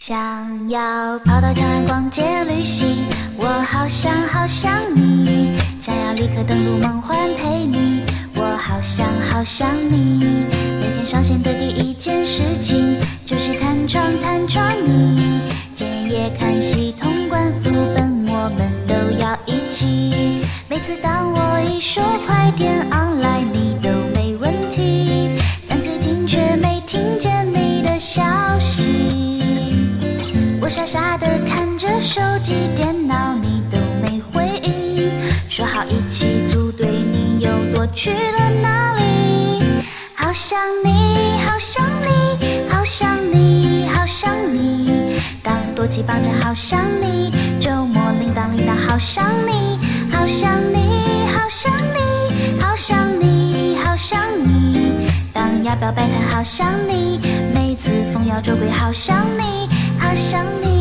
想要跑到长安逛街旅行，我好想好想你，想要立刻登陆梦幻陪你，我好想好想你。每天上线的第一件事情就是弹窗弹窗你，建业看戏通关副本我们都要一起。每次当我一说快点 online 你都没问题，但最近却没听见你的消息。我傻傻地看着手机电脑，你都没回应，说好一起组队，你又躲去了哪里？好想你好想你好想你好想你，当多期绑着好想你，周末铃铛铃铛好想你好想你好想你好想你好想你，当牙表摆摊好想你，每次逢摇捉鬼好想你好想你。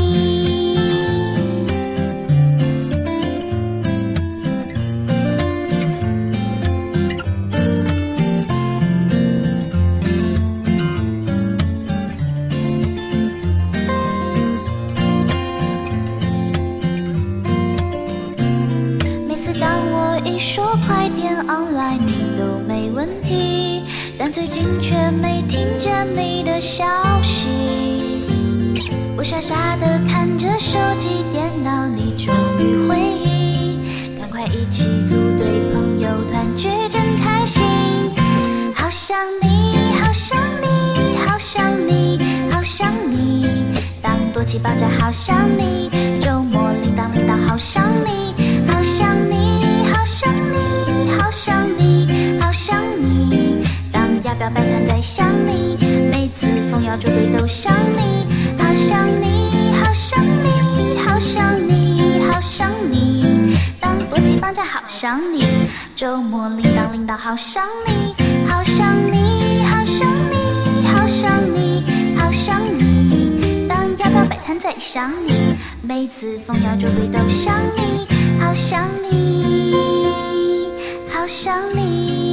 每次当我一说快点 online 你都没问题，但最近却没听见你的消息。我傻傻地看着手机电脑，你终于回应，赶快一起组队，朋友团聚真开心。好想你好想你好想你好想你，当多期爆炸好想你，周末铃铛铃铛好想你好想你好想你好想你好想你，当牙表摆摊在想你，每次逢摇捉鬼都想你好想你好想你好想你好想你，当多期绑架好想你，周末铃铛铃铛好想你好想你好想你好想你好想你，当牙表摆摊在想你，每次逢摇捉鬼都想你好想你好想你。